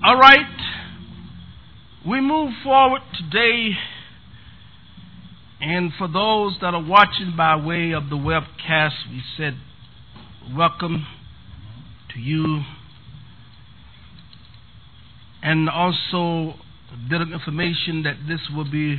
All right. We move forward today, and for those that are watching by way of the webcast, we said welcome to you, and also a bit of information that this will be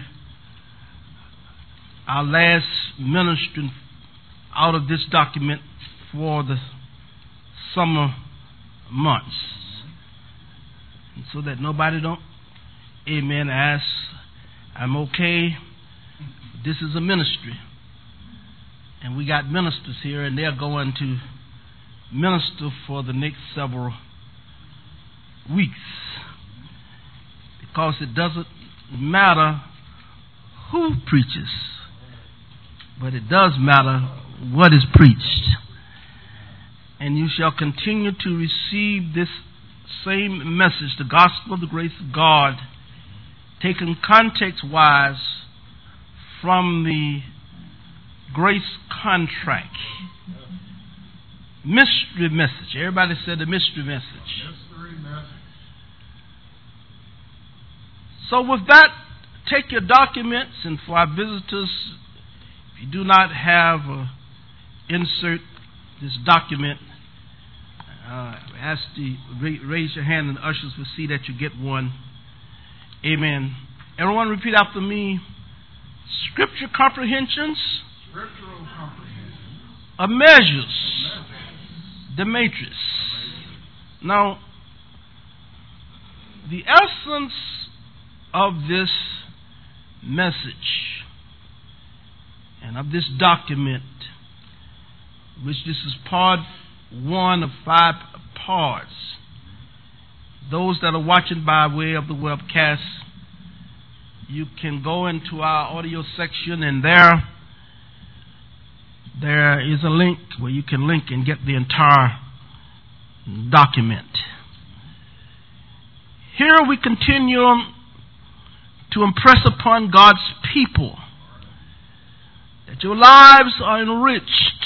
our last ministry out of this document for the summer months, and so that nobody don't ask, I'm okay. This is a ministry, and we got ministers here, and they're going to minister for the next several weeks, because it doesn't matter who preaches, but it does matter what is preached. And you shall continue to receive this same message, the gospel of the grace of God, taken context-wise from the grace contract. Mystery message. Everybody said the mystery message. Mystery message. So with that, take your documents, and for our visitors, if you do not have insert this document, ask raise your hand, and the ushers will see that you get one. Amen. Everyone repeat after me. Scripture comprehensions. Scriptural comprehension. Of measures. The matrix. Now, the essence of this message and of this document, which this is part 1 of 5 parts. Those that are watching by way of the webcast, you can go into our audio section, and there is a link where you can link and get the entire document. Here we continue to impress upon God's people that your lives are enriched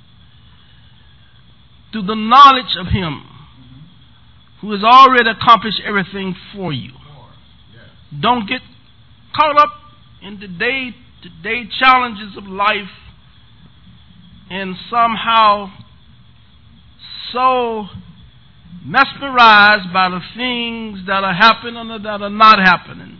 through the knowledge of Him who has already accomplished everything for you. Don't get caught up in the day-to-day challenges of life and somehow so mesmerized by the things that are happening or that are not happening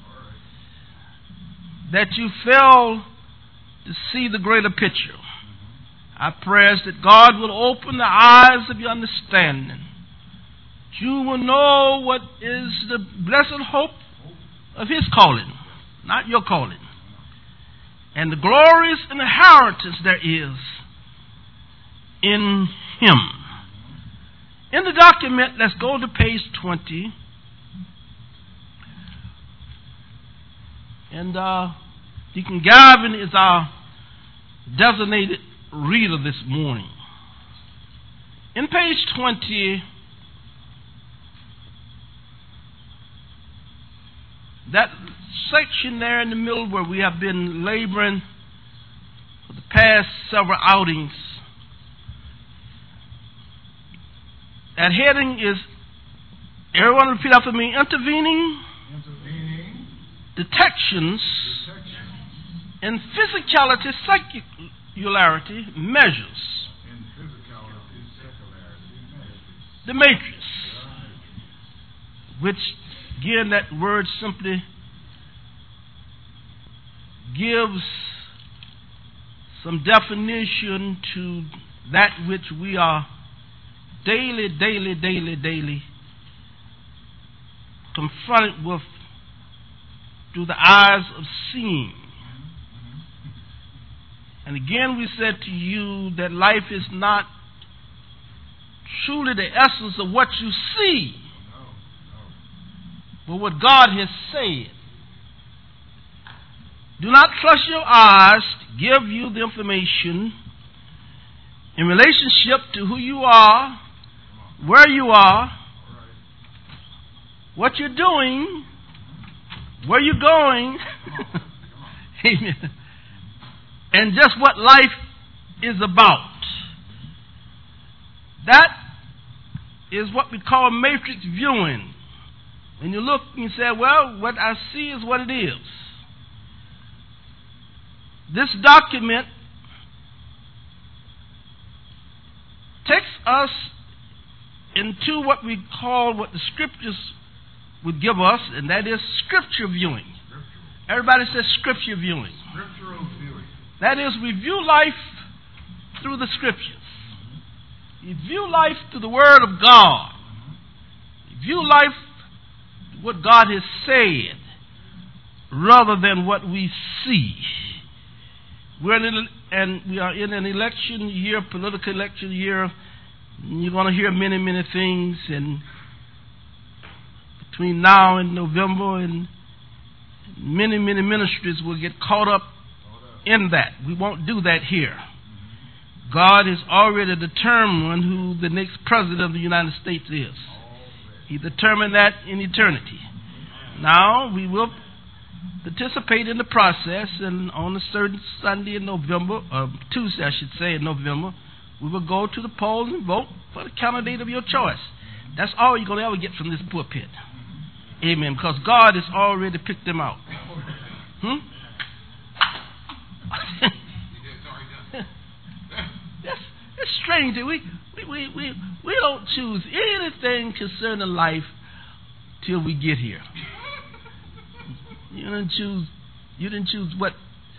that you fail to see the greater picture. Our prayer is that God will open the eyes of your understanding. You will know what is the blessed hope of His calling, not your calling, and the glorious inheritance there is in Him. In the document, let's go to page 20. And Deacon Gavin is our designated reader this morning. In page 20, that section there in the middle where we have been laboring for the past several outings, that heading is, everyone repeat after me, intervening detections in physicality, secularity measures. The matrix, which again, that word simply gives some definition to that which we are daily confronted with through the eyes of seeing. And again, we said to you that life is not truly the essence of what you see, but what God has said. Do not trust your eyes to give you the information in relationship to who you are, where you are, what you're doing, where you're going, amen, and just what life is about. That is what we call matrix viewing, And you look and you say, well, what I see is what it is. This document takes us into what we call, what the scriptures would give us, and that is scripture viewing. Everybody says scripture viewing. Scriptural viewing. That is, we view life through the scriptures. We view life through the Word of God. We view life what God has said rather than what we see. We are in an election year, political election year. You're going to hear many, many things, and between now and November, and many, many ministries will get caught up in that. We won't do that here. God has already determined who the next president of the United States is. He determined that in eternity. Now we will participate in the process, and on a certain Sunday in November, Tuesday I should say in November, we will go to the polls and vote for the candidate of your choice. That's all you're going to ever get from this pulpit. Amen. Because God has already picked them out. It's strange that we don't choose anything concerning life till we get here. You didn't choose what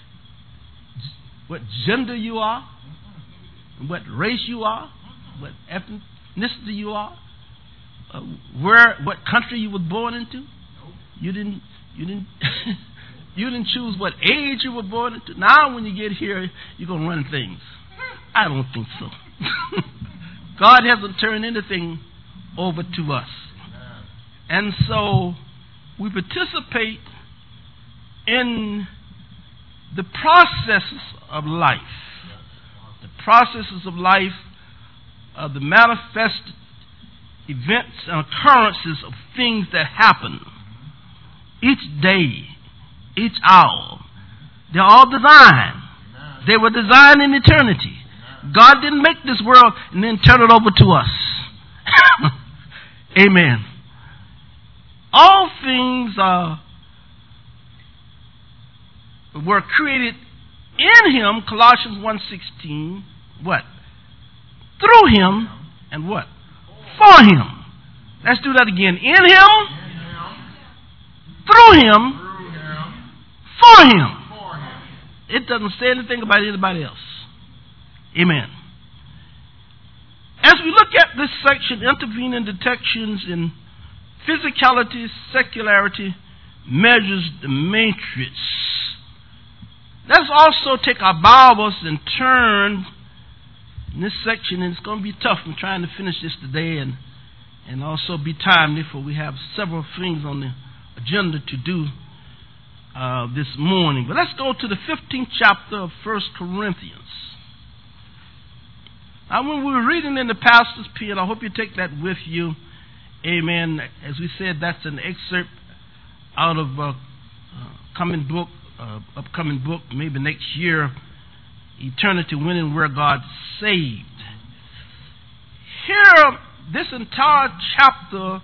gender you are, what race you are, what ethnicity you are, what country you were born into. You didn't you didn't choose what age you were born into. Now when you get here, you're gonna run things. I don't think so. God hasn't turned anything over to us. And so we participate in the processes of life. The processes of life are the manifest events and occurrences of things that happen each day, each hour. They're all designed. They were designed in eternity. God didn't make this world and then turn it over to us. Amen. All things were created in Him, Colossians 1:16, what? Through Him and what? For Him. Let's do that again. In Him, through Him, for Him. It doesn't say anything about anybody else. Amen. As we look at this section, intervening detections in physicality, secularity, measures the matrix. Let's also take our Bibles and turn in this section, and it's going to be tough. I'm trying to finish this today and also be timely, for we have several things on the agenda to do this morning. But let's go to the 15th chapter of 1 Corinthians. Now, when we were reading in the pastor's pen, I hope you take that with you. Amen. As we said, that's an excerpt out of upcoming book, maybe next year, Eternity When and Where God Saved. Here, this entire chapter,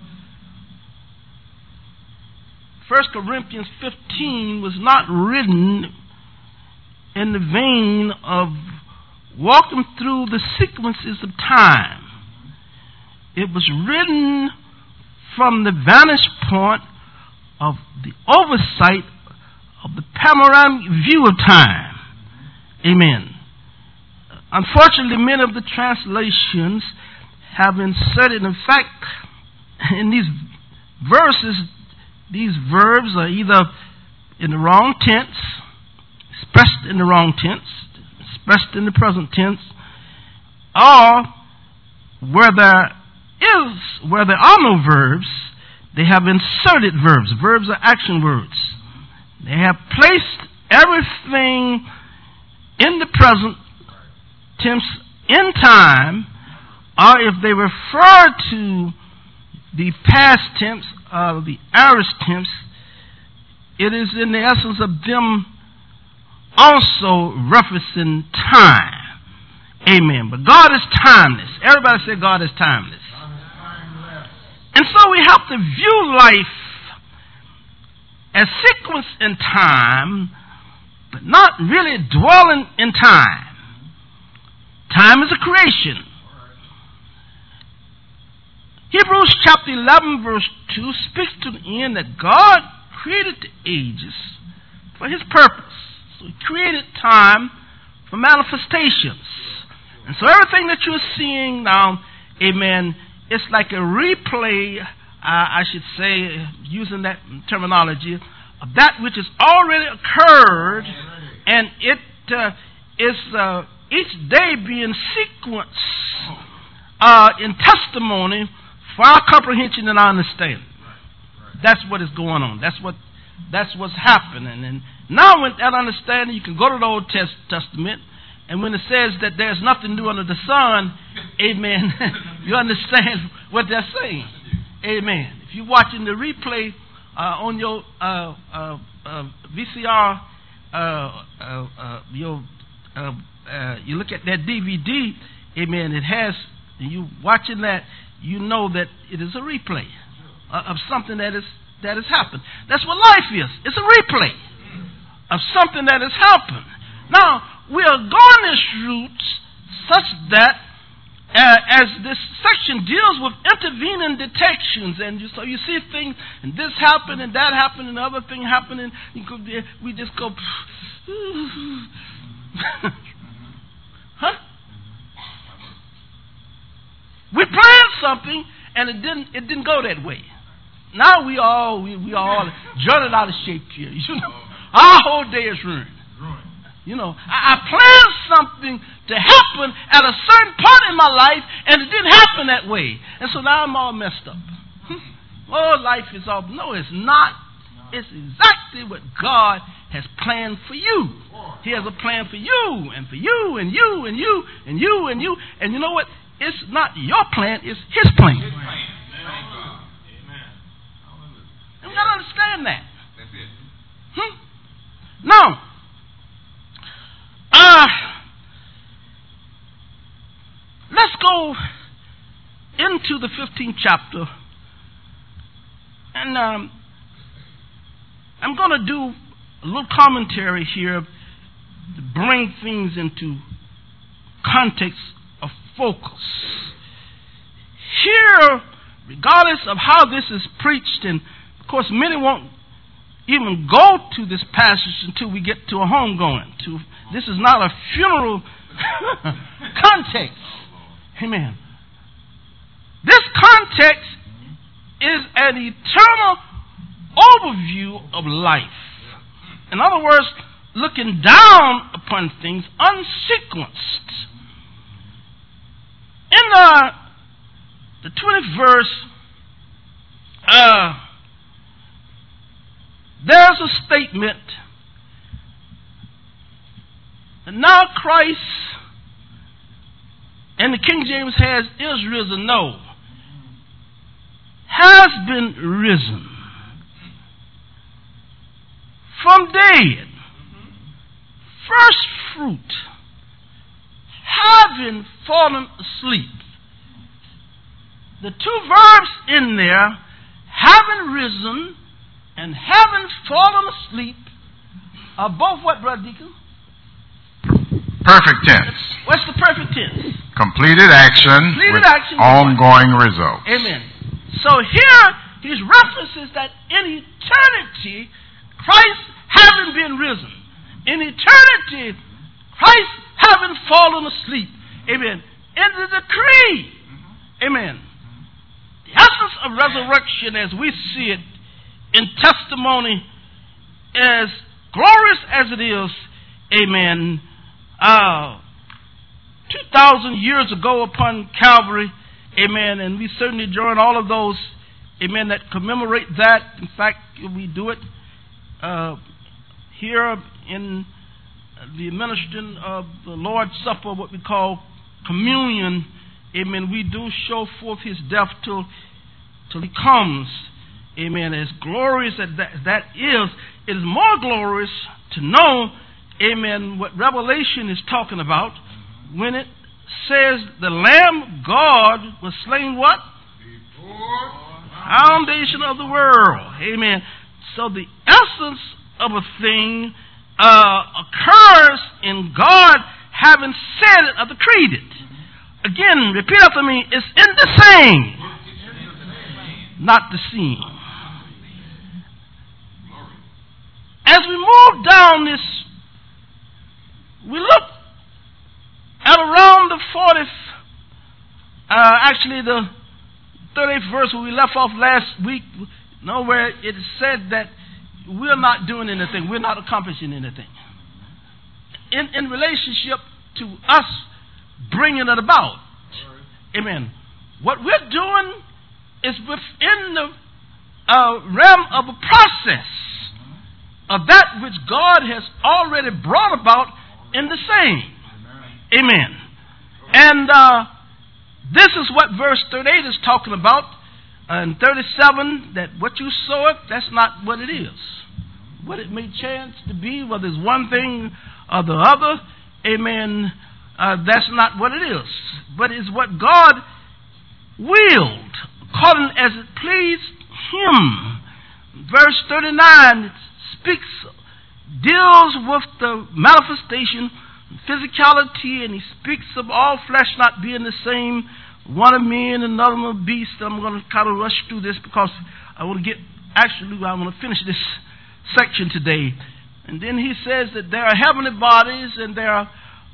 1 Corinthians 15, was not written in the vein of walking through the sequences of time. It was written from the vantage point of the oversight of the panoramic view of time. Amen. Unfortunately, many of the translations have inserted, in fact, in these verses, these verbs are either in the wrong tense, expressed in the wrong tense, expressed in the present tense, or where there are no verbs, they have inserted verbs. Verbs are action words. They have placed everything in the present tense in time, or if they refer to the past tense or the aorist tense, it is in the essence of them also referencing time. Amen. But God is timeless. Everybody say God is timeless. And so we have to view life as sequence in time, but not really dwelling in time. Time is a creation. Hebrews chapter 11 verse 2 speaks to the end that God created the ages for his purpose. So he created time for manifestations. And so everything that you're seeing now, amen, it's like a replay, I should say, using that terminology, of that which has already occurred, and it is each day being sequenced in testimony for our comprehension and our understanding. That's what is going on. That's what's happening. And now with that understanding, you can go to the Old Testament, and when it says that there's nothing new under the sun, amen, you understand what they're saying. Amen. If you're watching the replay on your VCR, you look at that DVD, amen, it has, you watching that, you know that it is a replay of something that has happened. That's what life is. It's a replay of something that has happened. Now, we are going this route such that as this section deals with intervening detections, and so you see things, and this happened, and that happened, and the other thing happened, and we just go, huh? We planned something, and it didn't go that way. Now we all jolted out of shape here. You know, our whole day is ruined. You know, I planned something to happen at a certain point in my life, and it didn't happen that way. And so now I'm all messed up. Oh, life is all... No, it's not. It's exactly what God has planned for you. He has a plan for you, and for you, and you, and you, and you, and you. And you know what? It's not your plan, it's his plan. His plan. Amen. And we got to understand that. That's it. Now, let's go into the 15th chapter, and I'm going to do a little commentary here to bring things into context of focus. Here, regardless of how this is preached, and of course many won't even go to this passage until we get to a homegoing. This is not a funeral context. Amen. This context is an eternal overview of life. In other words, looking down upon things unsequenced. In the 20th verse, there's a statement that now Christ, and the King James has, is risen. No, has been risen from dead. First fruit, having fallen asleep. The two verbs in there, having risen and having fallen asleep, are both what, Brother Deacon? Perfect tense. What's the perfect tense? Completed action with ongoing results. Amen. So here, he references that in eternity, Christ having been risen. In eternity, Christ having fallen asleep. Amen. In the decree. Amen. The essence of resurrection as we see it in testimony, as glorious as it is, amen, 2,000 years ago upon Calvary, amen, and we certainly join all of those, amen, that commemorate that. In fact, we do it here in the administration of the Lord's Supper, what we call communion. Amen. We do show forth his death till he comes. Amen. As glorious as that is, it is more glorious to know, amen, what Revelation is talking about when it says the Lamb of God was slain what? Before foundation of the world. Amen. So the essence of a thing occurs in God having said it or decreed it. Again, repeat after me. It's in the saying, not the seeing. As we move down this, we look at around the 38th verse where we left off last week, where it said that we're not doing anything, we're not accomplishing anything. In relationship to us bringing it about. Amen. What we're doing is within the realm of a process of that which God has already brought about in the saying. Amen. And this is what verse 38 is talking about. And 37, that what you sow it, that's not what it is. What it may chance to be, whether it's one thing or the other, amen, that's not what it is. But it's what God willed, according as it pleased Him. Verse 39, it deals with the manifestation, physicality, and he speaks of all flesh not being the same, one of men, another of a beast. I'm going to kind of rush through this because I want to finish this section today. And then he says that there are heavenly bodies and there are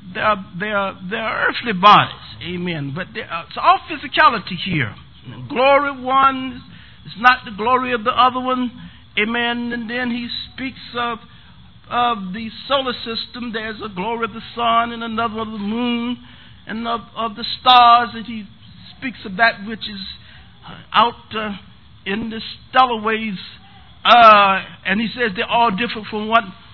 earthly bodies. Amen. But it's all physicality here. The glory of one is not the glory of the other one. Amen. And then he speaks of the solar system. There's a glory of the sun and another of the moon and of the stars. And he speaks of that which is out in the stellar ways. And he says they're all different from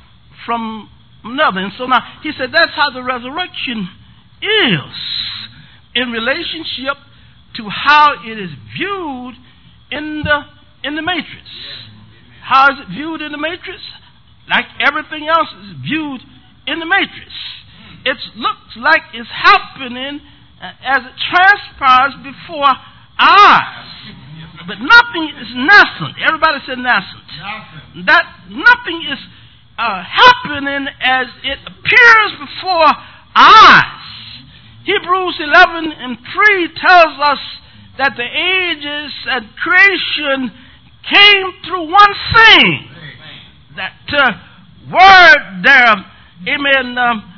another. And so now he said that's how the resurrection is in relationship to how it is viewed in the matrix. How is it viewed in the matrix? Like everything else is viewed in the matrix. It looks like it's happening as it transpires before our eyes. But nothing is nascent. Everybody said nascent. That nothing is happening as it appears before our eyes. Hebrews 11:3 tells us that the ages and creation came through one thing. That word there, amen,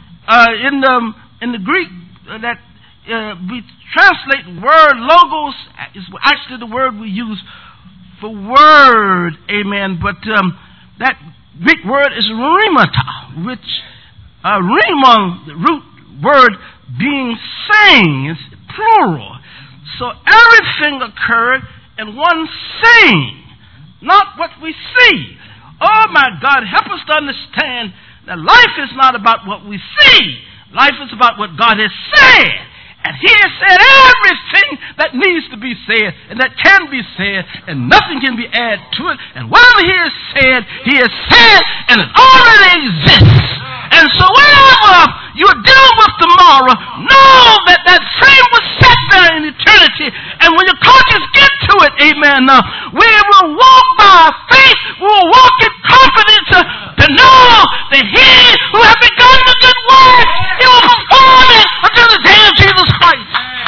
in the Greek that we translate word logos is actually the word we use for word, amen. But that Greek word is rhemata, which rhema, the root word being saying, is plural. So everything occurred in one saying, not what we see. Oh my God, help us to understand that life is not about what we see. Life is about what God has said. And He has said everything that needs to be said and that can be said, and nothing can be added to it. And whatever He has said and it already exists. And so whenever you're dealing with tomorrow, know that that frame was set there in eternity. And when your conscience get to it, amen, we will walk by faith. We will walk in confidence to know that He who has begun the good work, He will perform it until the day of Jesus Christ.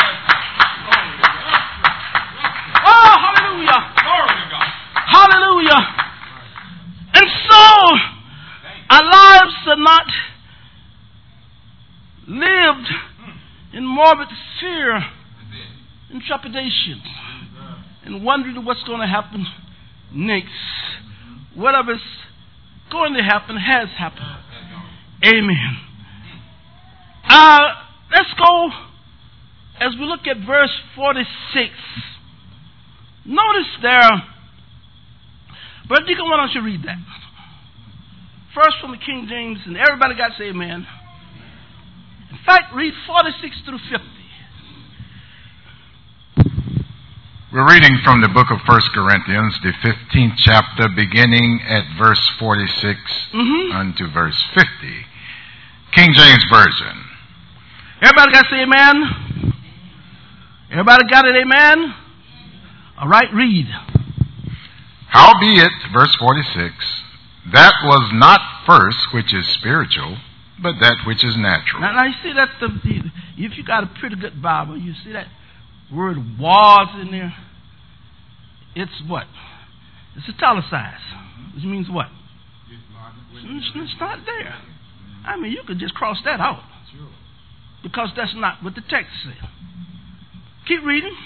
Oh, hallelujah. Hallelujah. And so, our lives are not lived in morbid fear and trepidation and wondering what's going to happen next. Whatever's going to happen has happened. Amen. Let's go as we look at verse 46. Notice there, Brother Deacon, why don't you read that? First from the King James, and everybody got to say amen. In fact, read 46 through 50. We're reading from the book of 1 Corinthians, the 15th chapter, beginning at verse 46 unto verse 50. King James Version. Everybody got to say amen? Everybody got it, amen? All right, read. Howbeit, verse 46, that was not first which is spiritual, but that which is natural. Now you see that if you got a pretty good Bible, you see that word was in there. It's what? It's italicized, which means what? It's not there. I mean, you could just cross that out because that's not what the text says. Keep reading.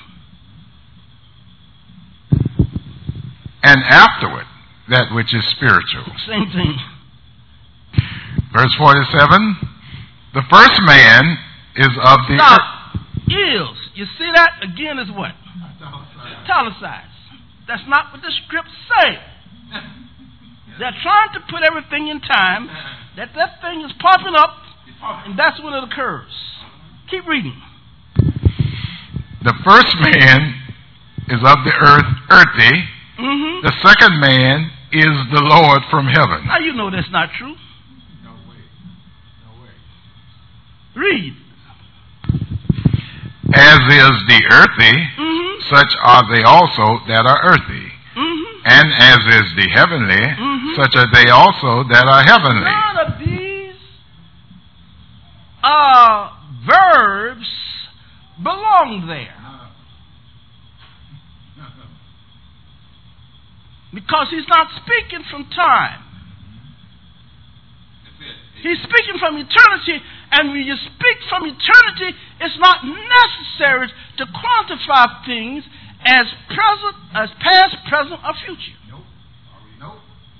And afterward, that which is spiritual. Same thing. Verse 47, the first man is of the Stop. Is. You see that? Again is what? Italicized. That's not what the scripts say. They're trying to put everything in time. That thing is popping up, and that's when it occurs. Keep reading. The first man is of the earthy. Mm-hmm. The second man is the Lord from heaven. Now you know that's not true. No way. No way. Read. As is the earthy, such are they also that are earthy. And as is the heavenly, such are they also that are heavenly. None of these verbs belong there. Because he's not speaking from time. He's speaking from eternity, and when you speak from eternity, it's not necessary to quantify things as present, as past, present, or future. Nope.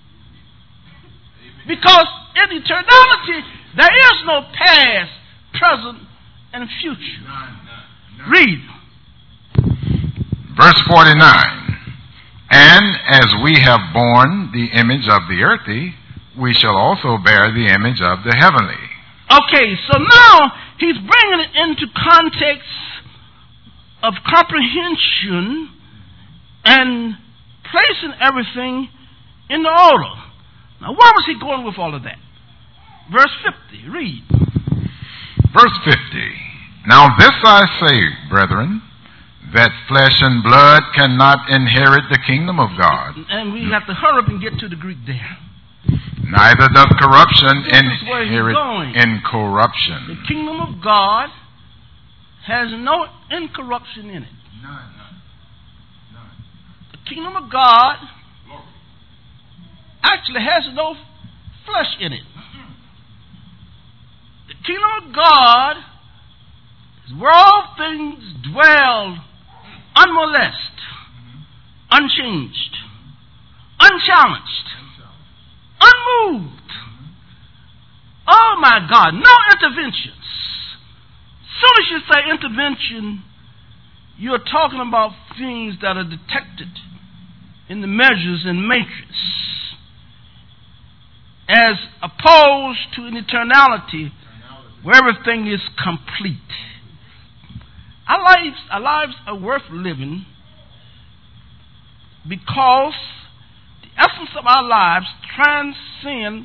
Because in eternality, there is no past, present, and future. None. Read. Verse 49. And as we have borne the image of the earthy, we shall also bear the image of the heavenly. Okay, so now he's bringing it into context of comprehension and placing everything in the order. Now, where was he going with all of that? Verse 50, read. Verse 50. Now this I say, brethren, that flesh and blood cannot inherit the kingdom of God. And we have to hurry up and get to the Greek there. Neither doth corruption This is where he's inherit going. incorruption. The kingdom of God has no incorruption in it. None. The kingdom of God actually has no flesh in it. The kingdom of God is where all things dwell unmolested, unchanged, unchallenged, unmoved. Oh my God, no interventions. As soon as you say intervention, you're talking about things that are detected in the measures and matrix, as opposed to an eternality where everything is complete. Our lives are worth living because the essence of our lives transcends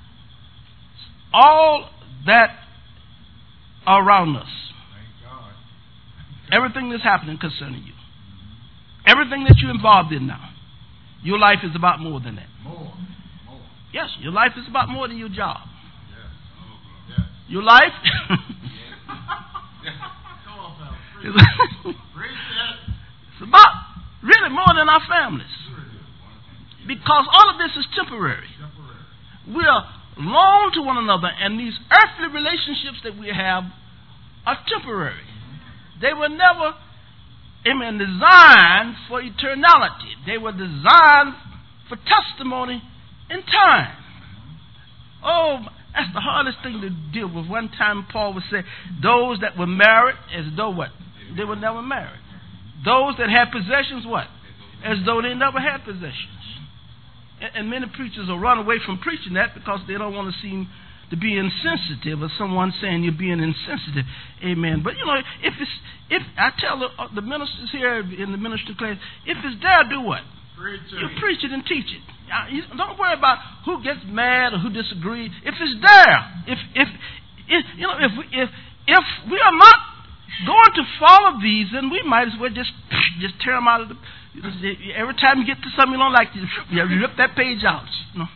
all that are around us. Everything that's happening concerning you. Everything that you're involved in now. Your life is about more than that. More. Yes, your life is about more than your job. Yes. Your life it's about really more than our families. Because all of this is temporary. We are loaned to one another, and these earthly relationships that we have are temporary. They were never designed for eternality. They were designed for testimony in time. Oh, that's the hardest thing to deal with. One time Paul would say, those that were married as though what? They were never married. Those that had possessions, what? As though they never had possessions. And many preachers will run away from preaching that because they don't want to seem to be insensitive, or someone saying you're being insensitive. Amen. But you know, if I tell the ministers here in the ministry class, if it's there, do what? You preach it and teach it. Don't worry about who gets mad or who disagrees. If it's there, if we are not going to follow these, then we might as well just tear them out of the Every time you get to something you don't like, you rip that page out. No.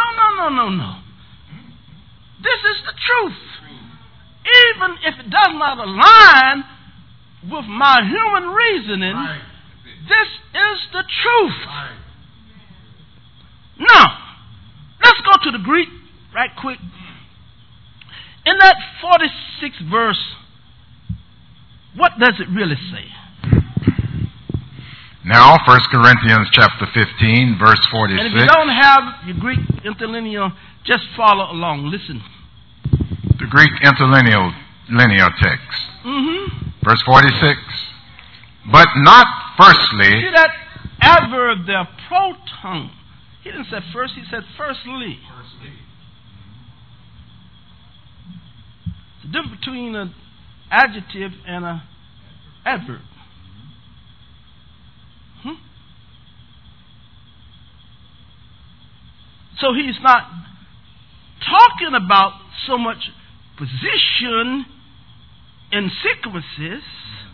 This is the truth. Even if it does not align with my human reasoning, this is the truth. Now, let's go to the Greek right quick. In that 46th verse, what does it really say? Now, 1 Corinthians chapter 15, verse 46. And if you don't have your Greek interlinear, just follow along. Listen. The Greek interlinear text. Mm-hmm. Verse 46. But not firstly. See that adverb there, proton. He didn't say first, he said firstly. It's the difference between an adjective and an adverb. So he's not talking about so much position in sequences,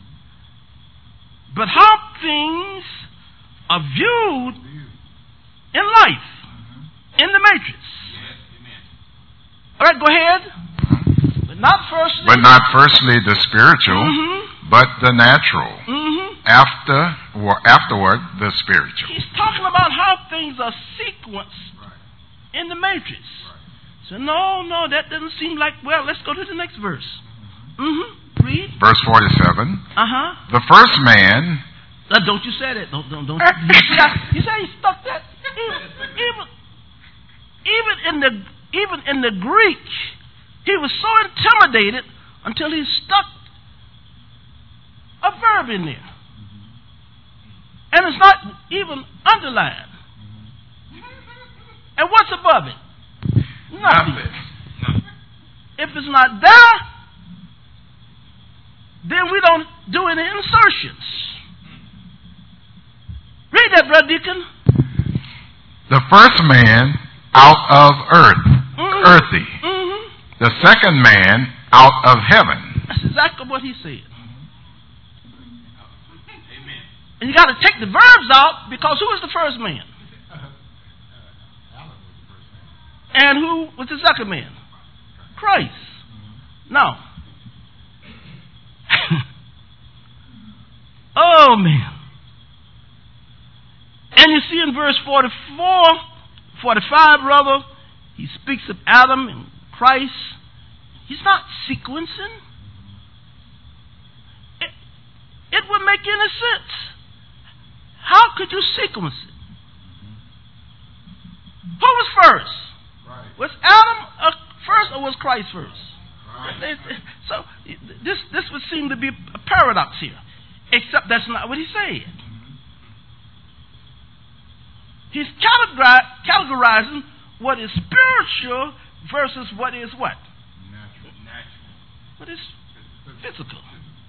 but how things are viewed in life, in the matrix. All right, go ahead. But not firstly the spiritual, but the natural. Afterward, the spiritual. He's talking about how things are sequenced in the matrix. So no, that doesn't seem like, well, let's go to the next verse. Read. Verse 47. The first man. Don't you say that. Don't. You say he stuck that. Even in the Greek, he was so intimidated until he stuck a verb in there. And it's not even underlined. And what's above it? Nothing. If it's not there, then we don't do any insertions. Read that, Brother Deacon. The first man out of earth, earthy. The second man out of heaven. That's exactly what he said. Amen. And you got to take the verbs out, because who is the first man? And who was the second man? Christ. Now. Oh, man. And you see in verse 44, 45, rather, he speaks of Adam and Christ. He's not sequencing. It would make any sense. How could you sequence it? Who was first? Was Adam first or was Christ first? So this would seem to be a paradox here. Except that's not what he said. He's categorizing what is spiritual versus what is what? Natural. What is physical.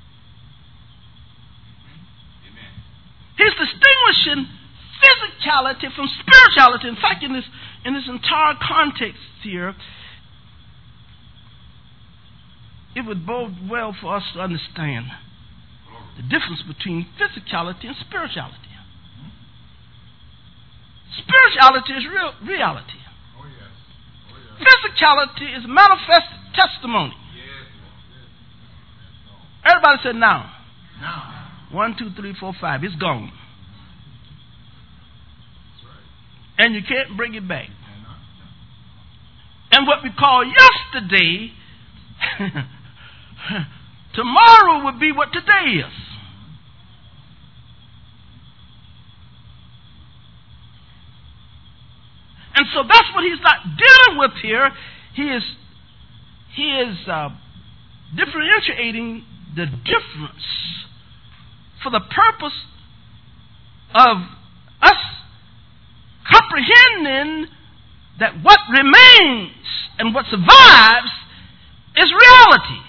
Amen. He's distinguishing physicality from spirituality. In fact, in this entire context here, it would bode well for us to understand the difference between physicality and spirituality. Spirituality is reality. Oh, yes. Physicality is manifest testimony. Everybody said now. 1, 2, 3, 4, 5. It's gone. And you can't bring it back. And what we call yesterday, tomorrow would be what today is. And so that's what he's not dealing with here. He is differentiating the difference for the purpose of us comprehending that what remains and what survives is reality.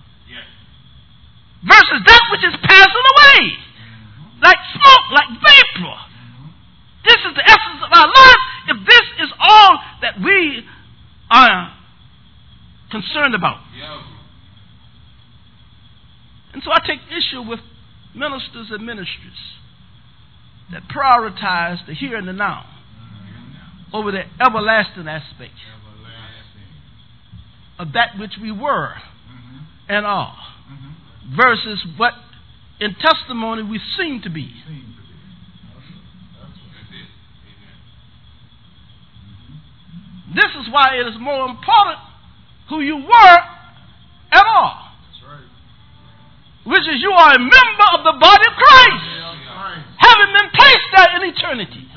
Versus that which is passing away. Like smoke, like vapor. This is the essence of our life. If this is all that we are concerned about. And so I take issue with ministers and ministries that prioritize the here and the now over the everlasting aspect of that which we were and are, versus what in testimony we seem to be. This is why it is more important who you were at all. Which is, you are a member of the body of Christ, having been placed there in eternity.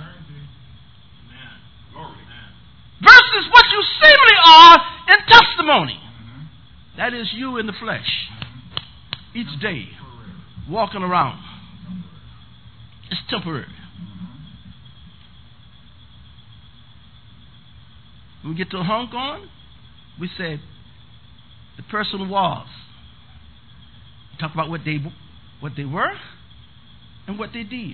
Versus what you seemingly are in testimony. That is you in the flesh. Each day, walking around. It's temporary. When we get to Hong Kong, we said the person was. Talk about what they were and what they did.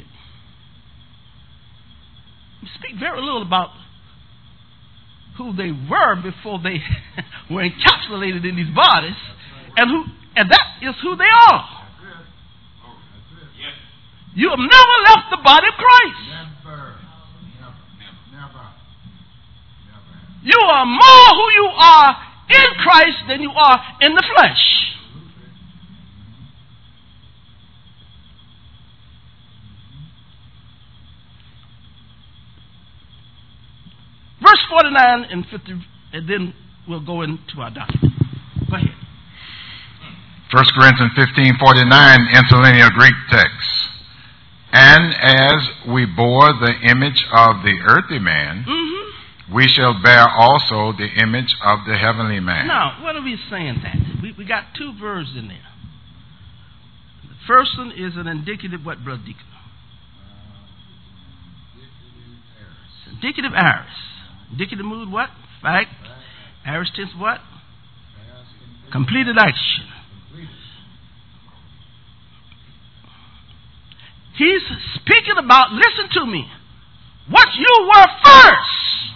We speak very little about who they were before they were encapsulated in these bodies, and that is who they are. You have never left the body of Christ. Never. You are more who you are in Christ than you are in the flesh. Verse 49 and 50, and then we'll go into our doctrine. Go ahead. 1 Corinthians 15:49, interlinear Greek text. And as we bore the image of the earthly man, we shall bear also the image of the heavenly man. Now, what are we saying that? We got two verbs in there. The first one is an indicative what, Brother Deacon? Indicative aorist. Indicative mood what? Fact. Aorist tense what? Completed action. He's speaking about, listen to me, what you were first.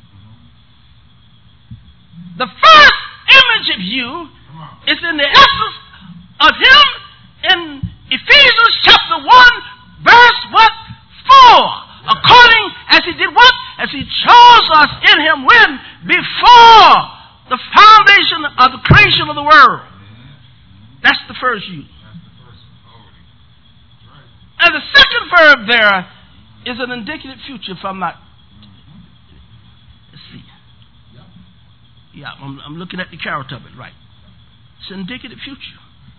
The first image of you is in the essence of him in Ephesians chapter 1, verse what? 4. According as he did what? As he chose us in him when? Before the foundation of the creation of the world. That's the first you. And the second verb there is an indicative future, if I'm not. Let's see. Yeah, I'm looking at the character of it, right. It's an indicative future.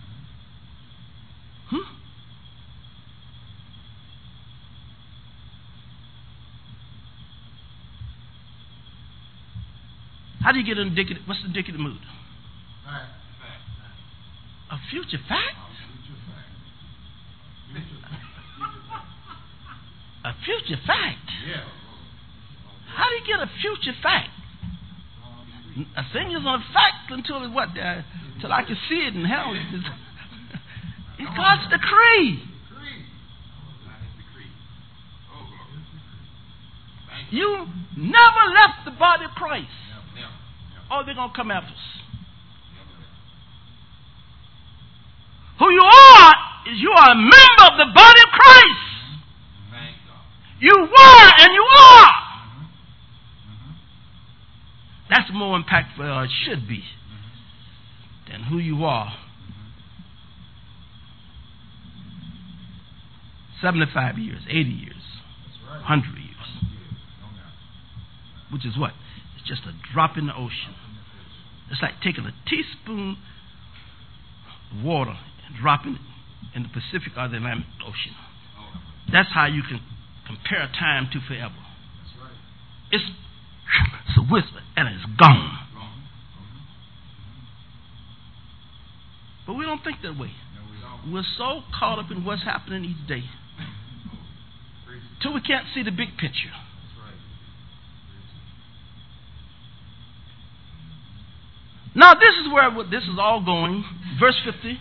How do you get an indicative? What's the indicative mood? Fact. A future fact? A future fact? Yeah. How do you get a future fact? A thing is a fact until it what? Till I can see it in hell. It's God's decree. You never left the body of Christ. Oh, they're going to come after us. Who you are is you are a member of the body of Christ. You were and you are. That's more impactful, or it should be, than who you are. 75 years, 80 years, 100 years. Which is what? It's just a drop in the ocean. It's like taking a teaspoon of water and dropping it in the Pacific or the Atlantic Ocean. That's how you can compare time to forever. It's a whisper and it's gone. But we don't think that way. We're so caught up in what's happening each day till we can't see the big picture. Now this is where this is all going. Verse 50.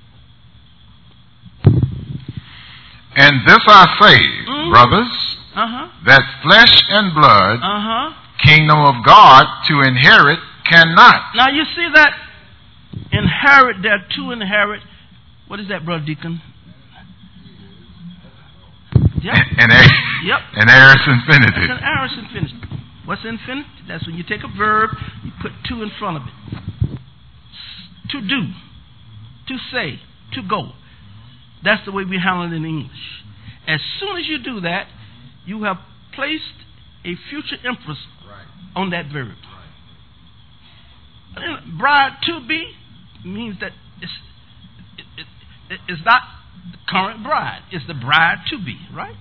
And this I say, brothers, that flesh and blood, kingdom of God to inherit cannot. Now you see that inherit there, to inherit. What is that, Brother Deacon? Yep. Yep. An aorist infinitive. That's an aorist infinitive. What's infinitive? That's when you take a verb, you put to in front of it. To do, to say, to go. That's the way we handle it in English. As soon as you do that, you have placed a future emphasis on that verb. Bride to be means that it's not the current bride. It's the bride to be, right?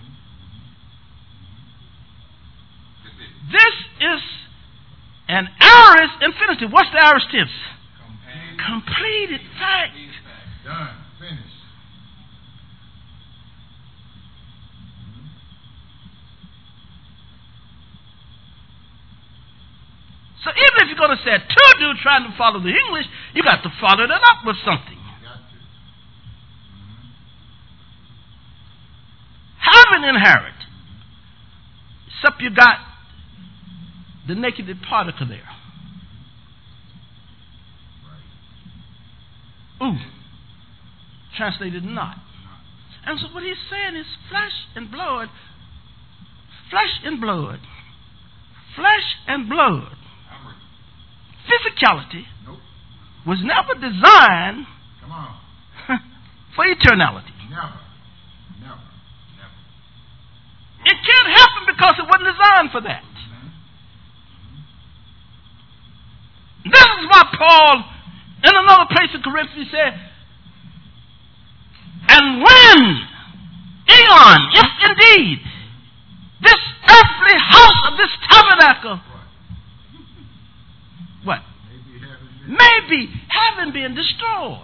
This is an aorist infinitive. What's the aorist tense? Completed fact. Done. Finished. So even if you're going to say to do, trying to follow the English, you got to follow it up with something. Haven't inherit. Except you got the negative particle there. Ooh. Translated not. And so what he's saying is flesh and blood. Flesh and blood. Flesh and blood. Physicality was never designed for eternality. Never. It can't happen because it wasn't designed for that. This is why Paul, in another place in Corinthians, said, and when, Eon, if indeed, this earthly house of this tabernacle, what? Maybe having been destroyed.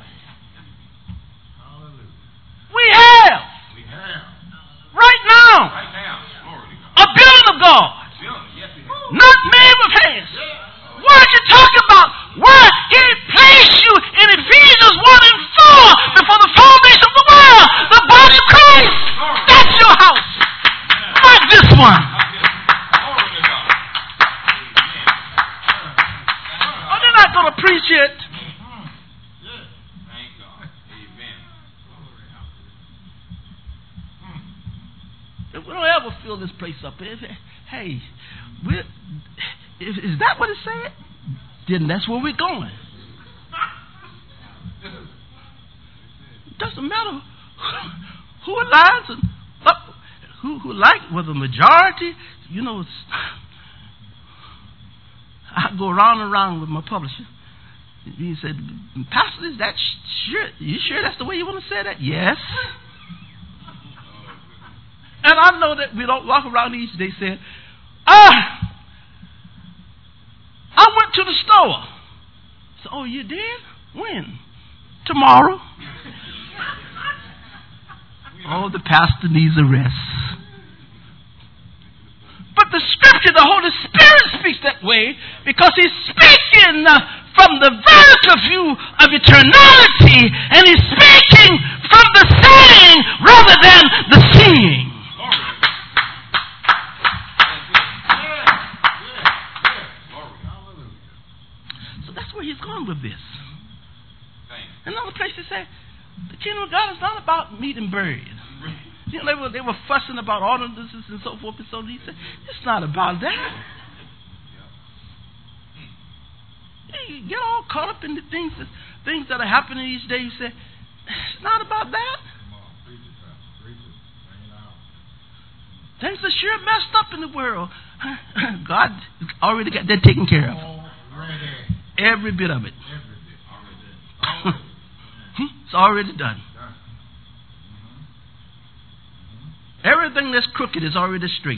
We have. Right now. A building of God. Not made with hands. What are you talking about? Where He placed you in Ephesians 1:4 before the foundation of the world. The body of Christ. That's your house. Not this one. Oh, they're not going to preach it. We don't ever fill this place up. Hey, is that what it said? Then that's where we're going. It doesn't matter who aligns and who like, whether majority. You know, I go around and around with my publisher. He said, Pastor, is that sure? You sure that's the way you want to say that? Yes. And I know that we don't walk around each day saying, I went to the store. So, oh, you did? When? Tomorrow. Oh, the pastor needs a rest. But the Scripture, the Holy Spirit speaks that way because He's speaking from the vertical view of eternality, and He's speaking from the saying rather than the seeing. He's going with this. Another place to say, the kingdom of God is not about meat and buried. You know, they were fussing about ordinances and so forth and so on. He said, it's not about that. You get all caught up in the things that are happening these days. You say, it's not about that. Things are sure messed up in the world. God already got that taken care of. Every bit of it. It's already done. Everything that's crooked is already straight.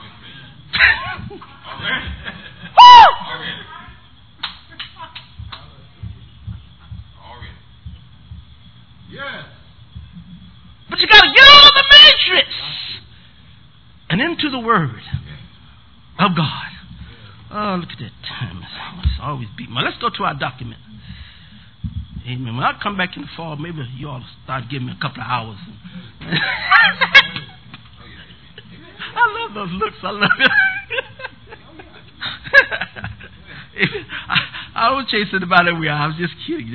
Yes. But you got to get out of the matrix and into the Word of God. Oh, look at that time. It's always beat me. Let's go to our document. Amen. When I come back in the fall, maybe you all start giving me a couple of hours. I love those looks. I love it. I don't chase it about everywhere. I was just kidding.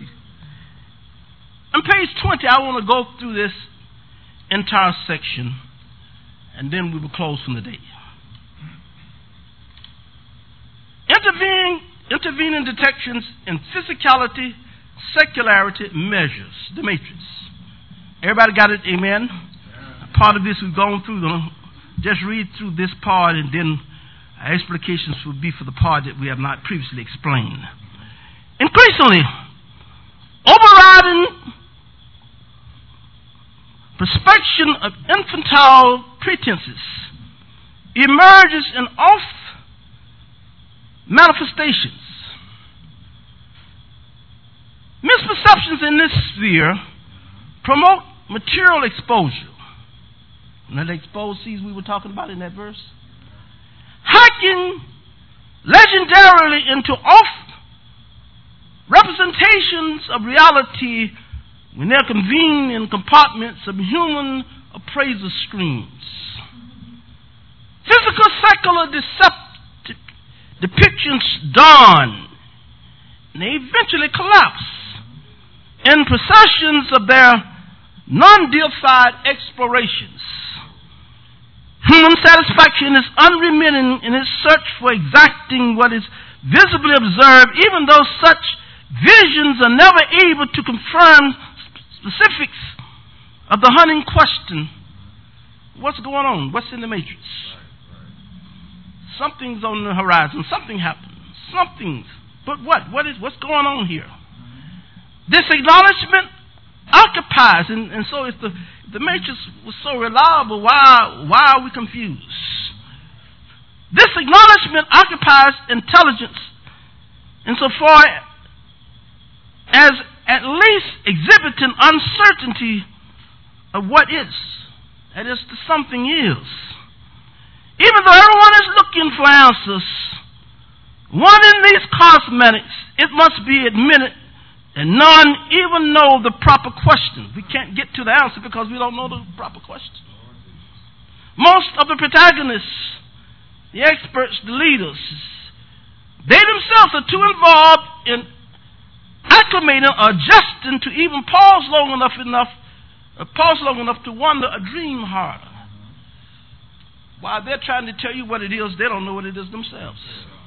On page 20, I want to go through this entire section and then we will close from the day. Intervening detections in physicality, secularity measures. The matrix. Everybody got it? Amen? Part of this we've gone through. Just read through this part, and then our explications will be for the part that we have not previously explained. Increasingly, overriding perspection of infantile pretenses emerges in off manifestations. Misperceptions in this sphere promote material exposure. And that exposed seeds we were talking about in that verse. Hacking legendarily into off representations of reality when they're convened in compartments of human appraisal screens. Physical secular deceptive depictions dawn, and they eventually collapse in processions of their non-deified explorations. Human satisfaction is unremitting in its search for exacting what is visibly observed, even though such visions are never able to confirm specifics of the hunting question. What's going on? What's in the matrix? Something's on the horizon. Something happened. Something's. But what? What's going on here? This acknowledgement occupies, and so if the matrix was so reliable, why are we confused? This acknowledgement occupies intelligence insofar as at least exhibiting uncertainty of what is. That is, the something is. Even though everyone is looking for answers, one in these cosmetics, it must be admitted that none even know the proper question. We can't get to the answer because we don't know the proper question. Most of the protagonists, the experts, the leaders, they themselves are too involved in acclimating or adjusting to even pause long enough to wonder a dream harder. While they're trying to tell you what it is, they don't know what it is themselves.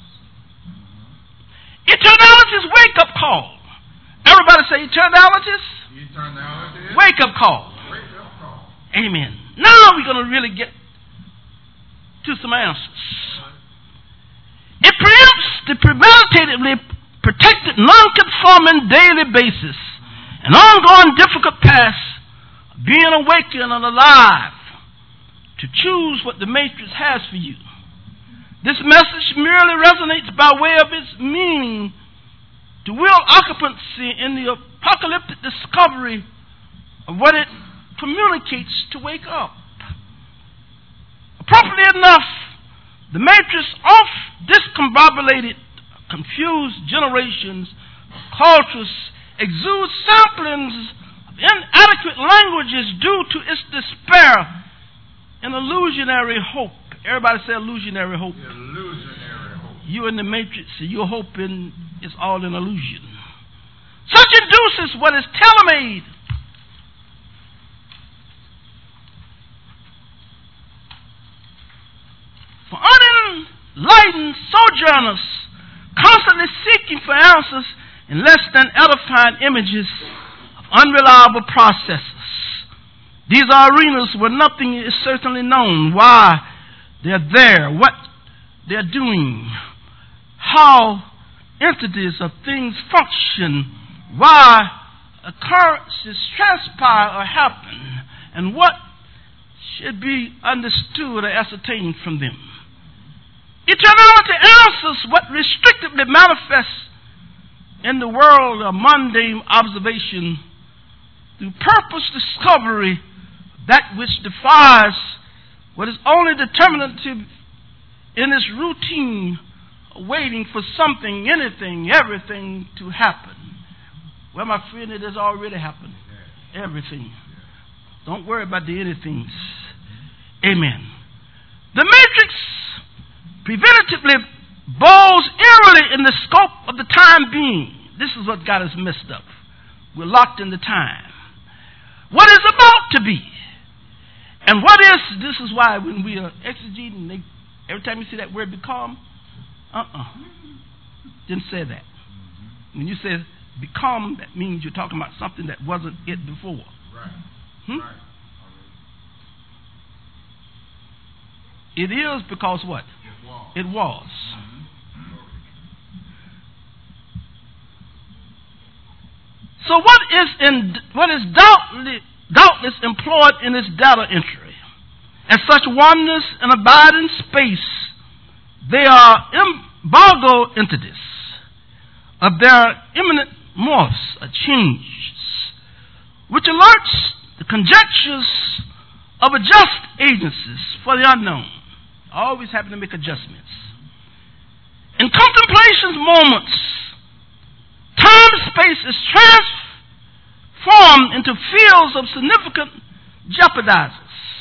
Eternality's wake-up call. Everybody say eternality's wake-up call. Wake-up call. Amen. Now we're going to really get to some answers. It preempts the premeditatively protected, non-conforming daily basis, an ongoing difficult path of being awakened and alive to choose what the matrix has for you. This message merely resonates by way of its meaning to will occupancy in the apocalyptic discovery of what it communicates to wake up. Appropriately enough, the matrix of discombobulated, confused generations of cultures exudes samplings of inadequate languages due to its despair in illusionary hope. Everybody say illusionary hope. Illusionary hope. You in the matrix, you're hoping it's all an illusion. Such induces what is tailor-made for unenlightened sojourners, constantly seeking for answers in less than edifying images of unreliable processes. These are arenas where nothing is certainly known, why they're there, what they're doing, how entities of things function, why occurrences transpire or happen, and what should be understood or ascertained from them. Eternality answers what restrictively manifests in the world of mundane observation through purpose discovery, that which defies what is only determinative in its routine, waiting for something, anything, everything to happen. Well, my friend, it has already happened. Everything. Don't worry about the anythings. Amen. The matrix preventatively bows eerily in the scope of the time being. This is what got us messed up. We're locked in the time. What is about to be And this is why when we are exegeting, every time you see that word become, didn't say that. When you say become, that means you're talking about something that wasn't it before. Right. Right. It is because what? It was. So what is doubtless employed in this data entry? As such oneness and abiding space, they are embargo entities of their imminent morphs or changes, which alerts the conjectures of adjust agencies for the unknown. Always having to make adjustments. In contemplation's moments, time-space is transformed into fields of significant jeopardizers.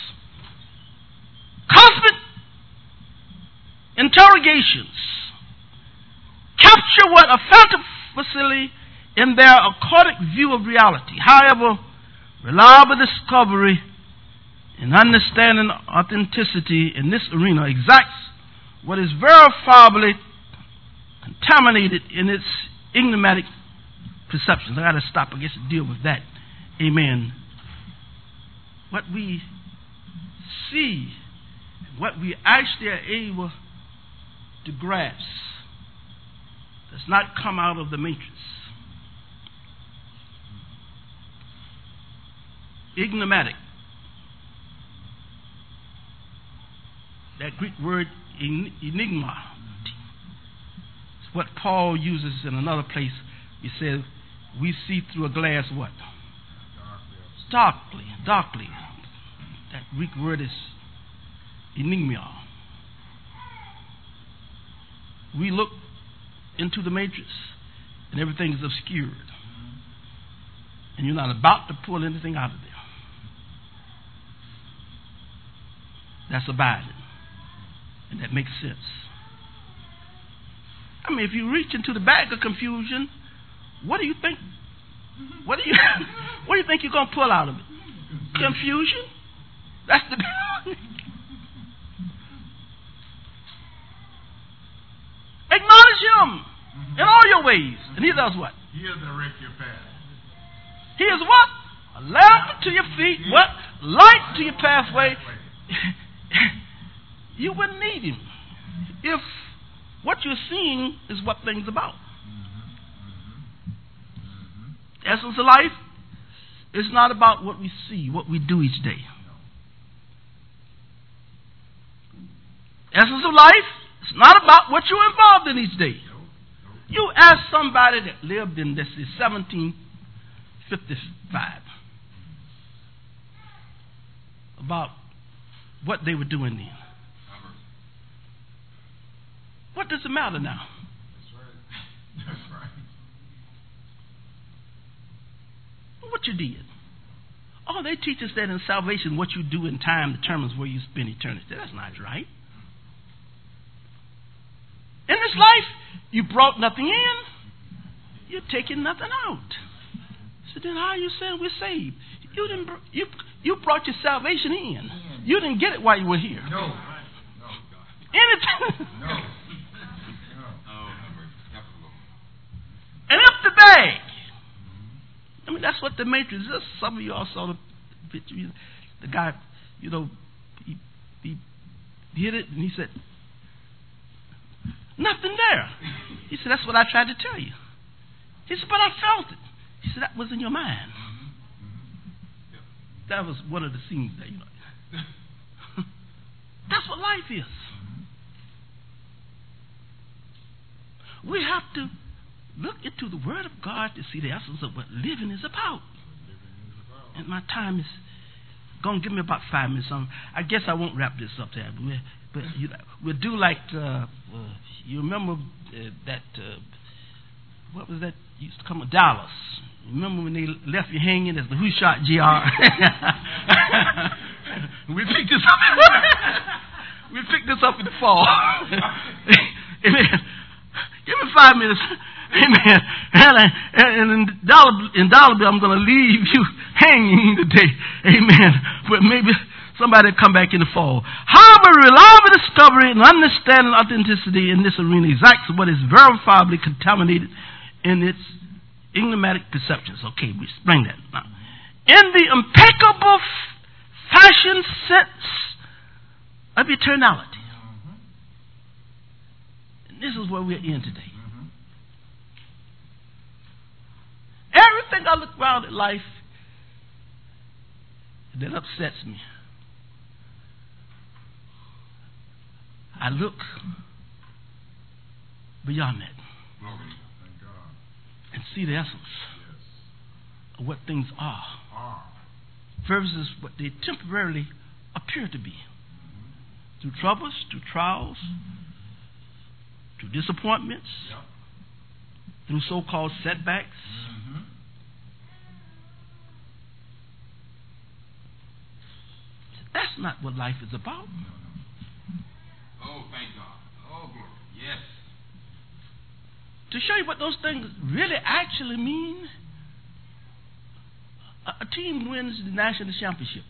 Cosmic interrogations capture what are fantastically in their occultic view of reality. However, reliable discovery and understanding authenticity in this arena exacts what is verifiably contaminated in its enigmatic perceptions. I got to stop, I guess, to deal with that. Amen. What we see, what we actually are able to grasp, does not come out of the matrix. Enigmatic. That Greek word enigma. It's what Paul uses in another place. He says, we see through a glass what? Darkly. That Greek word is enigma. We look into the matrix and everything is obscured. And you're not about to pull anything out of there. That's abiding. And that makes sense. I mean, if you reach into the bag of confusion, what do you think? What do you think you're going to pull out of it? Confusion? That's the acknowledge Him in all your ways, and He does what? He'll direct your path. He is what? A lamp to your feet. What? Light to your pathway. You wouldn't need Him if what you're seeing is what things about. The essence of life is not about what we see, what we do each day. Essence of life is not about what you're involved in each day. You ask somebody that lived in this is 1755 about what they were doing then. What does it matter now? That's right. What you did. Oh, they teach us that in salvation, what you do in time determines where you spend eternity. That's not right. In this life, you brought nothing in. You're taking nothing out. So then how are you saying we're saved? You brought your salvation in. You didn't get it while you were here. No. Anything. No. An empty bag. I mean, that's what the matrix is. Some of you all saw the picture. The guy, he hit it and he said, nothing there. He said, that's what I tried to tell you. He said, but I felt it. He said, that was in your mind. That was one of the scenes that, That's what life is. We have to look into the Word of God to see the essence of what living is about. And my time is going to give me about 5 minutes. I guess I won't wrap this up there. But we'll do like, you remember that, what was that? Used to come to Dallas. Remember when they left you hanging as the Who Shot GR? We picked this up. We picked this up in the fall. Amen. Give me 5 minutes. Amen. And in Dollarville, I'm going to leave you hanging today. Amen. But maybe somebody come back in the fall. However, reliable discovery and understanding authenticity in this arena exacts what is verifiably contaminated in its enigmatic perceptions. Okay, we explain that now. In the impeccable fashion sense of eternality. And this is where we're in today. Everything I look around at life that upsets me, I look beyond that and see the essence of what things are versus what they temporarily appear to be. Through troubles, through trials, through disappointments, through so-called setbacks. That's not what life is about. Oh, thank God. Oh, glory. Yes. To show you what those things really actually mean, a team wins the national championship.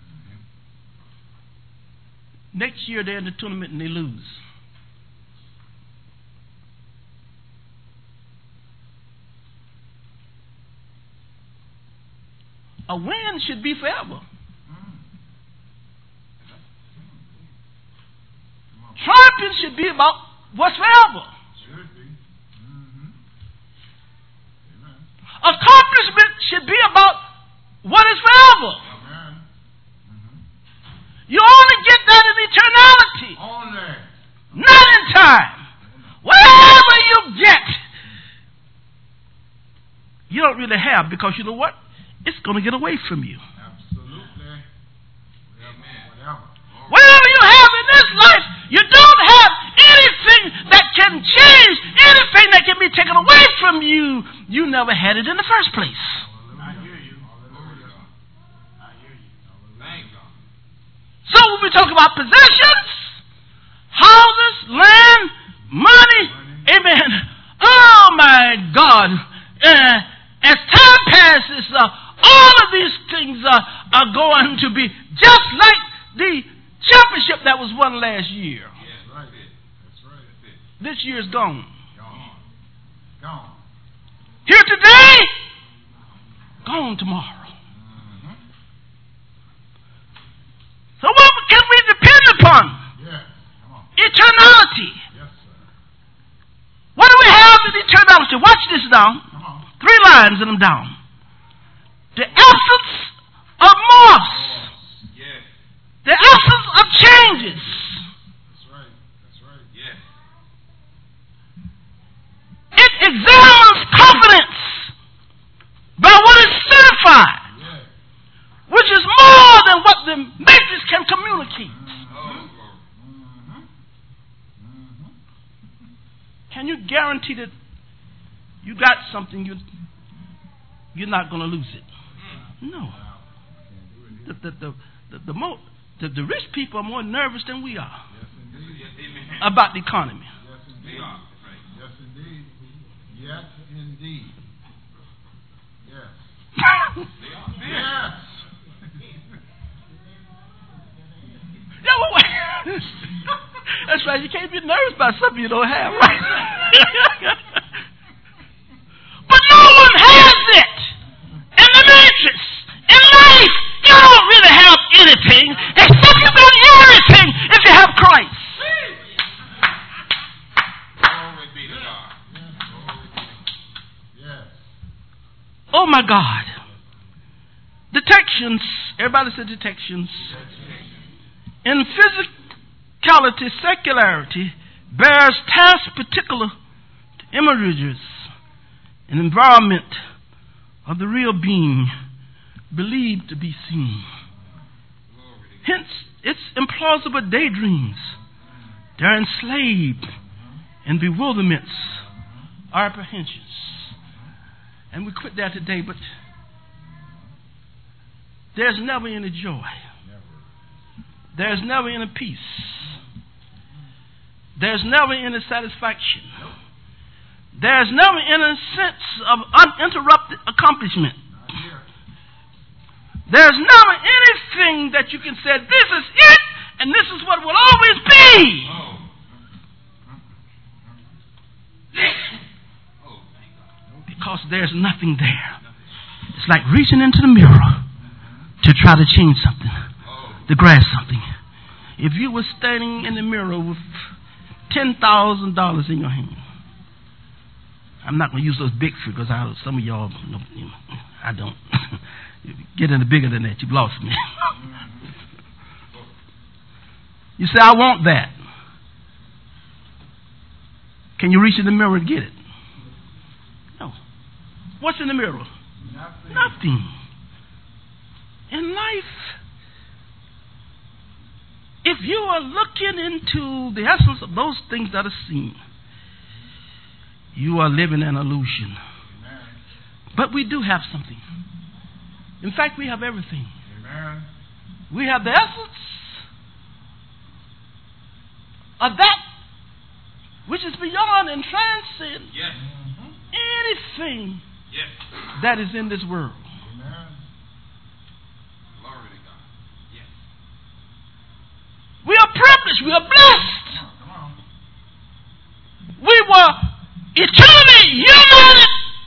Next year they're in the tournament and they lose. A win should be forever. Champions should be about what's forever. Should be. Accomplishment should be about what is forever. Amen. You only get that in eternality, Only. not in time. Whatever you get, you don't really have, because you know what? It's going to get away from you. Absolutely. Whatever. Whatever you have in this life, you don't have anything that can change, anything that can be taken away from you. You never had it in the first place. I hear you. I hear you. Thank God. So when we talk about possessions, houses, land, money, amen. Oh my God. As time passes, all of these things are going to be just like the championship that was won last year. Yes, right. That's right. This year's gone. Gone. Here today, gone tomorrow. So what can we depend upon? Yes. Come on. Eternality. Yes, sir. What do we have in eternality? Watch this down. Come on. 3 lines in them down. The essence of moss. Yes. The essence of changes. That's right. That's right. Yes. It examines confidence by what is certified, Yes. which is more than what the matrix can communicate. Oh, Can you guarantee that you got something, you're not going to lose it? No. The rich people are more nervous than we are about the economy. Yes, indeed. Yes, indeed. Yes, indeed. Yes. Yes. Yeah, well, wait. That's right. You can't be nervous about something you don't have, right? But no one has it in the matrix. In life, you don't really have anything except you got everything if you have Christ. Glory be to God. Yes. Oh my God. Detections. Everybody said detections. In physicality, secularity bears task particular to images and environment of the real being believed to be seen. Hence, its implausible daydreams, their enslaved and bewilderments, apprehensions. And we quit that today, but there's never any joy. There's never any peace. There's never any satisfaction. There's never any sense of uninterrupted accomplishment. There's never any anything that you can say, this is it, and this is what will always be. Because there's nothing there. It's like reaching into the mirror to try to change something, to grasp something. If you were standing in the mirror with $10,000 in your hand, I'm not going to use those big figures. Some of y'all, I don't. Get into bigger than that. You've lost me. You say, I want that. Can you reach in the mirror and get it? No. What's in the mirror? Nothing. In life, if you are looking into the essence of those things that are seen, you are living an illusion. But we do have something. In fact, we have everything. Amen. We have the essence of that which is beyond and transcends anything that is in this world. Amen. Glory to God. Yes. We are privileged. We are blessed. Come on. We were eternally united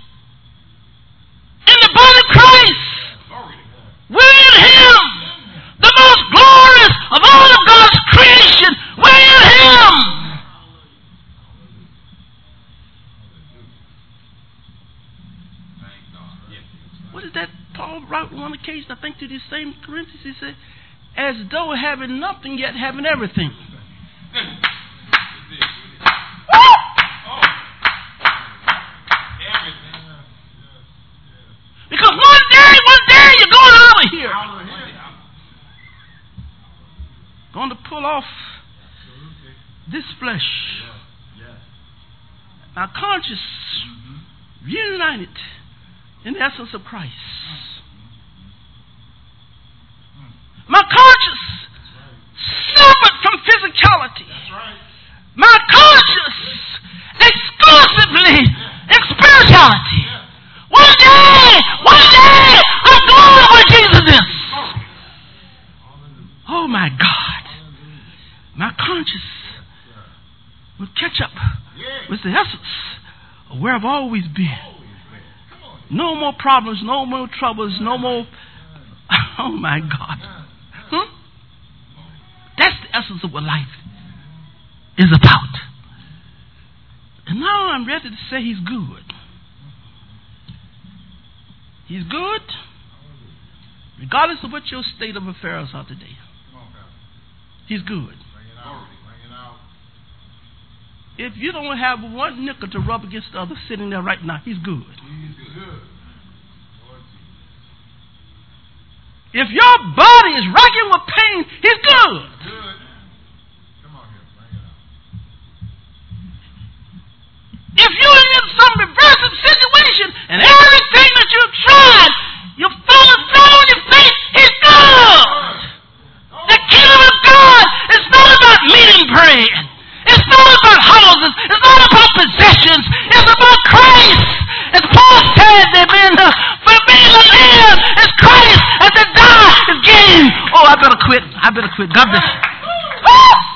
in the body of Christ. We're in Him, the most glorious of all of God's creation. We're in Him. What did that Paul wrote on one occasion? I think to these same Corinthians, he said, as though having nothing yet having everything. Because one day you're going out of here. Going to pull off this flesh. Our conscience reunited in the essence of Christ. My conscience separate from physicality. My conscience exclusively in spirituality. One day, I'm going where Jesus is. Oh my God. My conscience will catch up with the essence of where I've always been. No more problems, no more troubles, no more. Oh my God. That's the essence of what life is about. And now I'm ready to say He's good. He's good, regardless of what your state of affairs are today. He's good. If you don't have one nickel to rub against the other sitting there right now, He's good. If your body is racking with pain, He's good. If you're in some reversing situation and everything that you've tried, you've fallen flat on your face, He's good. The kingdom of God is not about meat and bread. It's not about houses. It's not about possessions. It's about Christ. As Paul said, for me to live is Christ, and to die is gain. Oh, I better quit. God bless you.